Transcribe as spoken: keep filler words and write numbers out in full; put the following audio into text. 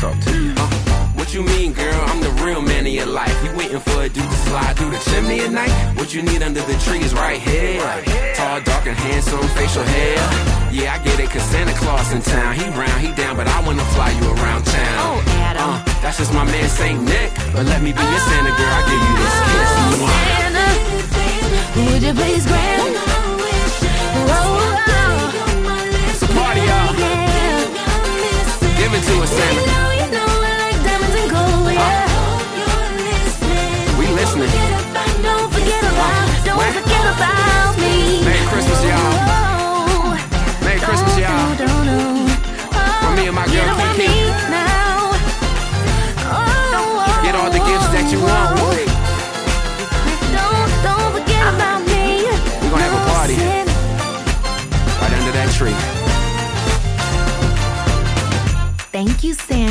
talk to you. Uh, what you mean, girl? I'm the real man of your life. You waiting for a dude to slide through the chimney at night? What you need under the tree is right here. Tall, dark, and handsome, facial hair. Yeah, I get it, cause Santa Claus in town. He round, he down, but I wanna fly you around town. Oh, Adam. Uh, that's just my man, Saint Nick. But let me be your Santa, girl. I give you this kiss. Oh, Santa, would you please grant? Oh, oh. It's a party, y'all. Give it to us, Santa. You know, you know I like diamonds and gold, yeah. We listening. Don't forget about, don't forget about me. Merry Christmas, y'all. Merry Christmas, y'all. From me and my girl, Kiki. Get all the gifts that you want. Don't, don't forget about me. We're gonna have a party right under that tree. Thank you, Sam.